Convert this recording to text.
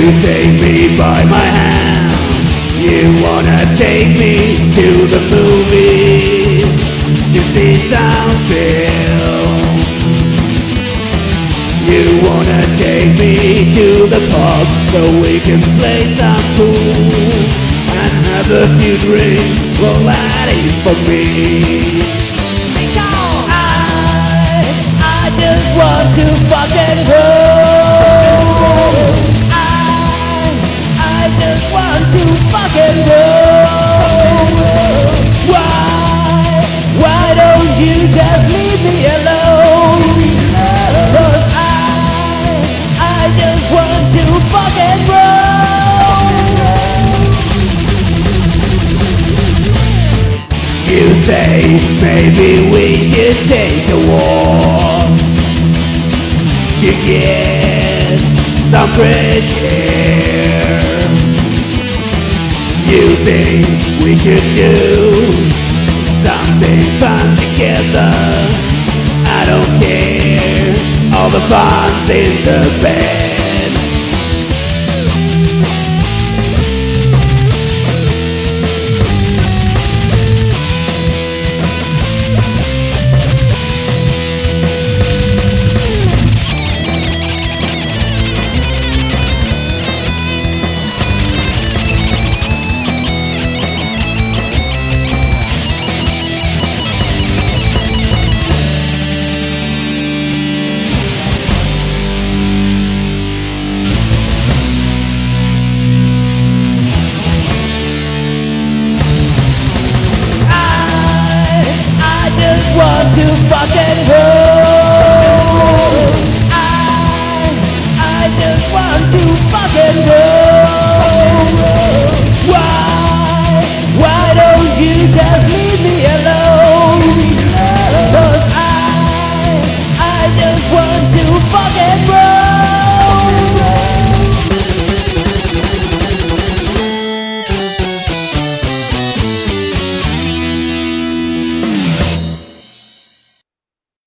take me by my hand. You wanna take me to the movies to see some film. You wanna take me to the pub so we can play some pool and have a few drinks. Well, that ain't for me. I just want to fuck and roll. I just want to fuck and roll. Why don't you just leave me alone? 'Cause I just want to fuck and roll. You say maybe we should take a walk to get some fresh air. You think we should do something fun together? I don't care, all the fun's in the bed. Want to fuck and roll. I just want to fuck and roll.